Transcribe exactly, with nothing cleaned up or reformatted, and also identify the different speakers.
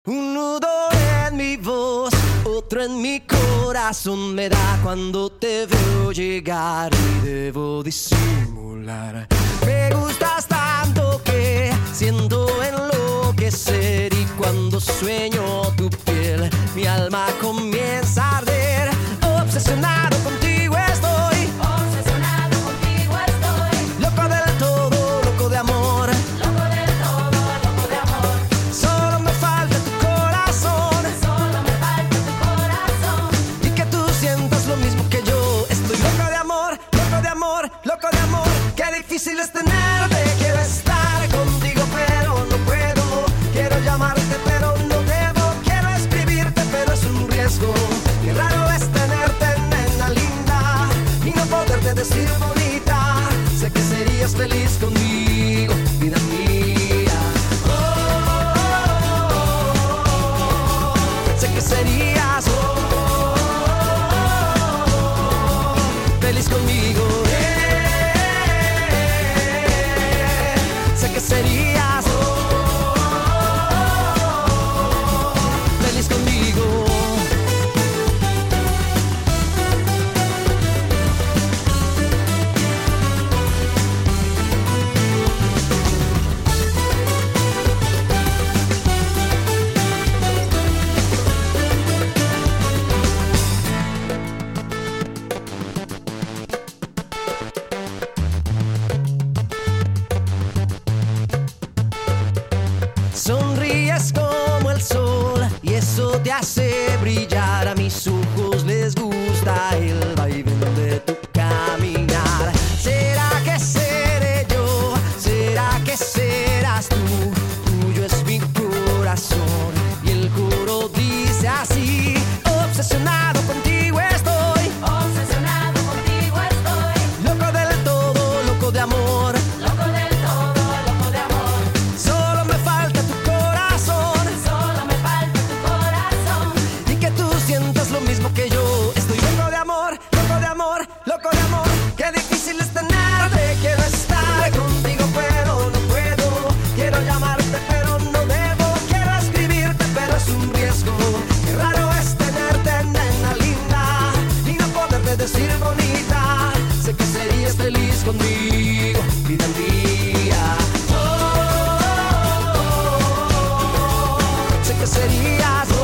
Speaker 1: Un nudo en mi voz, otro en mi corazón me da cuando te veo llegar y debo disimular. Me gustas tanto que siento enloquecer y cuando sueño tu piel, mi alma comienza a arder. Obsesionado contigo estoy,
Speaker 2: Obsesionado contigo estoy,
Speaker 1: loco del todo, loco de amor.
Speaker 2: loco del todo, loco de amor.
Speaker 1: Solo me falta tu corazón
Speaker 2: Solo me falta tu corazón.
Speaker 1: y que tú sientas lo mismo que yo. Estoy loco de amor, loco de amor, loco de amor. Qué difícil es tenerte, quiero estar contigo pero no puedo. Quiero llamarte pero no debo, quiero escribirte pero es un riesgo. Qué raro es tenerte, nena linda, y no poderte decir bonita. Sé que serías feliz conmigo, vida mía. Oh, oh, oh, oh. Sé que serías oh, oh, oh, oh, feliz conmigo. Eh, sé que serías oh, oh, oh, oh, feliz conmigo. Sonríes como el sol y eso te hace brillar. A mis ojos les gusta el vaivén de tu caminar. ¿Será que seré yo? ¿Será que serás tú? Tuyo es mi corazón y el coro dice así. Obsesionado contigo estoy,
Speaker 2: Obsesionado contigo estoy,
Speaker 1: loco del todo, loco de amor.
Speaker 2: loco del todo, loco de amor.
Speaker 1: Solo me falta tu corazón
Speaker 2: Solo me falta tu corazón.
Speaker 1: y que tú sientas lo mismo que yo. Estoy loco de amor, loco de amor, loco de amor. Qué difícil es tenerte, quiero estar contigo pero no puedo. Quiero llamarte pero no debo, quiero escribirte pero es un riesgo. Qué raro es tenerte, nena linda, y no poderte decir bonita. Sé que serías feliz conmigo, vida mía. Oh, oh, oh, oh, oh. Sé que serías